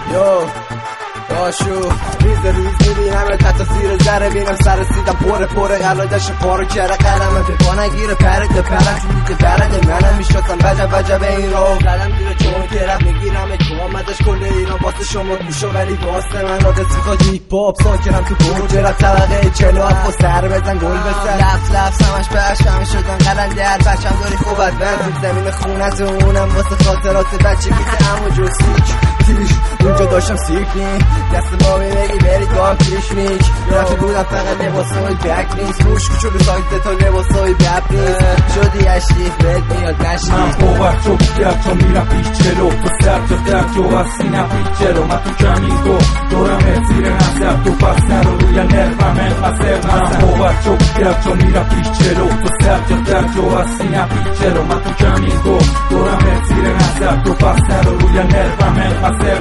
داشو ریز میبینم تا زیر ذره بینم سر سیدم پره قلادش پارو کره قلمه به پا نگیره پرد پرم چون دیگه برده منم میشتم وجب این رو قلم دیره چون که رب میگیرم اکوامدش کل ایران واسه شما گوشو ولی واسه من را دستی خواهد هیپ هاپ ساکنم تو برج رب طبقه 47 با سر بزن گل بزن لف سمش بشم شدن قلندر بچم داری خوبت بند تو زمین خونت اونم واسه خاطرات بچگی تمام جوسیک اونجا داشتم سیکنی دست ما میبگی بری تو هم کشمیک رفتی بودم فقط لباسای بک نیست روش کوچولو سایت تا لباسای بب نیست شدی اشریف بهت میاد نشنی من باور تو بیگر تا میرم پیش جلو تو سر تا در جو هستی نپیش جلو من تو کمیگو دورم زیر نظر تو پس نرو روی نرفم انقصر من باور تو بیگر تا میرم پیش جلو تو سر تا در جو هستی نپیش جلو من تو کمیگو دورم زیر نظر تو پس نرو روی نرفم انقصر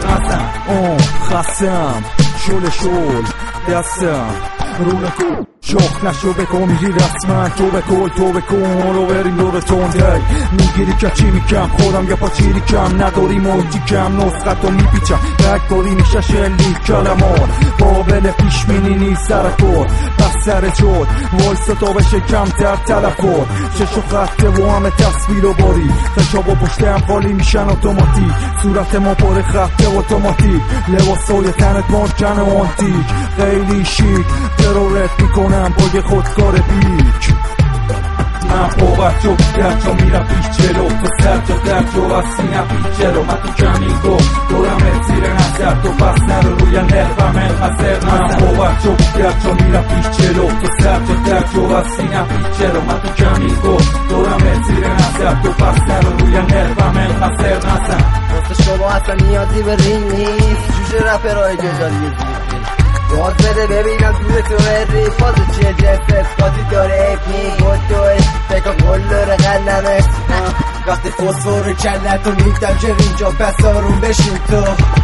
خستم شل دستم رونه کن شخ نشو بکن میگی رسمن تو بکن رو بریم دور تونده میگیری که چی میکم خودم یه پاچیری کم نداری موجی کم نسخت رو میپیچم بکاری میشه شلی کلمان قابل پیش مینی نیست سرکور بس سر شد وایستا تا بشه کمتر تلفور چشو خطه و همه تصویر و باری خشا با پشتم خالی میشن اتوماتیک صورت ما پر خطه اتوماتیک لباسای تنت مارکن و آنتیک خیلی شیک ترورت میکنم با یه خودکار بیک من باور جو بیگر تا میرم پیش جلو تو سر تا در جو هستی نپیش جلو من تو کمیگو دورم زیر نظر تو پس نرو روی نرفم انقصر من باور جو بیگر تا میرم پیش جلو تو سر تا در جو هستی نپیش جلو من تو کمیگو دورم زیر نظر تو پس نرو روی نرفم انقصر نزن واسه شما اصلا نیازی به رینگ نیست جوجه رپرهای جزاریه باز بده ببینم توی تو ری باز چیه جست اسکاتی داره اپنی بود توی بکن گل داره قلمه وقتی فسفور کلت رو میدم که اینجا پس آروم بشین تو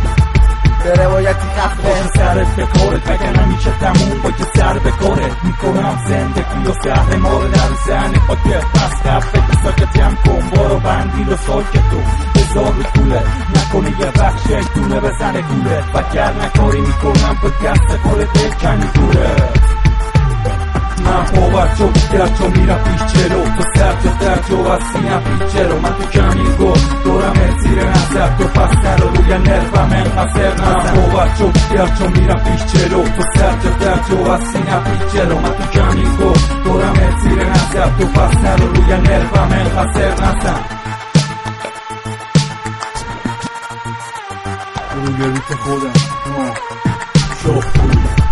به روایتی خفه سرت بکارت وگرنه میشه تموم با که سر بکارت میکنم زندگی و سهر ماره در زنه با که پس خفه که ساکتیم کن بارو بندی و ساکتو بذار رو کوله نکنه یه بخش دونه بزنه گوله وگرنه کاری میکنم با دست خورت بکنی دوره من باور جو بیگر تا میرم پیش جلو تو سر تا در جو هستی نپیش جلو من تو کمیگو دورم زیر نظر تو پس نرو روی نرفم انقصر من باور جو بیگر تا میرم پیش جلو تو سر تا در جو هستی نپیش جلو من تو کمیگو دورم زیر نظر تو پس نرو روی نرفم انقصر نزن روی ریت خودم شوخ